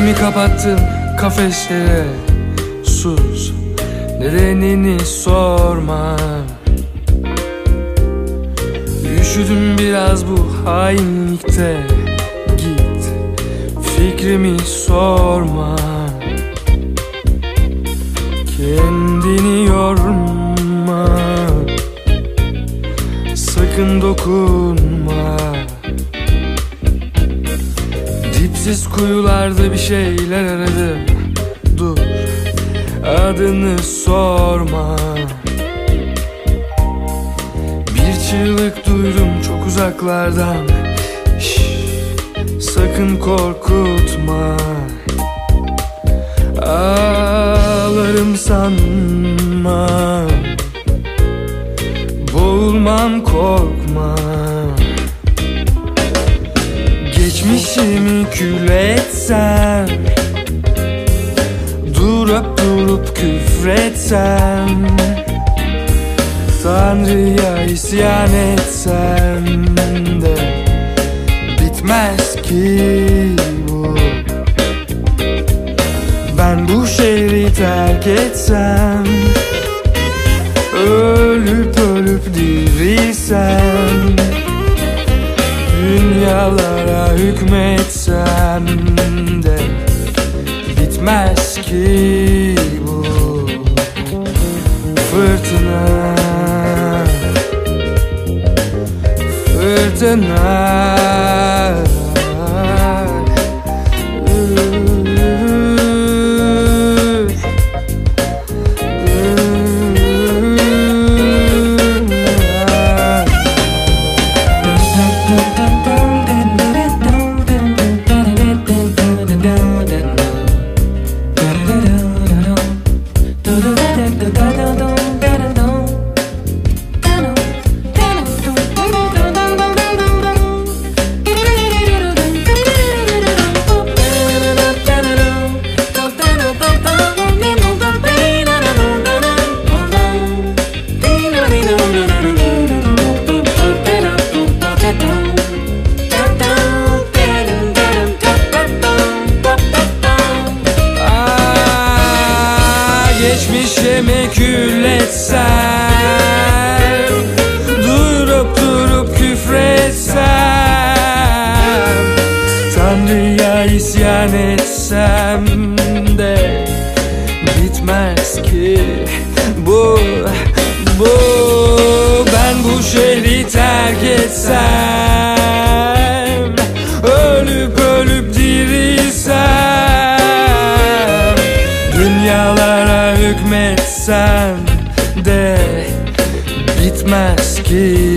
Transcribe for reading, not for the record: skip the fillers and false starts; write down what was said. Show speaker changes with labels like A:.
A: İçimi kapattım kafeslere, sus, nedenini sorma. Üşüdüm biraz bu hainlikte, git, fikrimi sorma. Kendini yorma, sakın dokunma. Dipsiz kuyularda bir şeyler aradım, dur, adını sorma. Bir çığlık duydum çok uzaklardan, şşş, sakın korkutma. Ağlarım sanma, boğulmam korkma. Geçmişimi kül etsem, durup küfretsem, Tanrı'ya isyan etsem de bitmez ki bu. Ben bu şehri terk etsem, ölüp dirilsem, dünyalara hükmetsem de bitmez ki bu. Fırtına, fırtına, geçmişime kül etsem, durup küfretsem, Tanrı'ya isyan etsem de bitmez ki bu. Ben bu şehri terk etsem, ölüp dirilsem, dünyalara hükmetsem de bitmez ki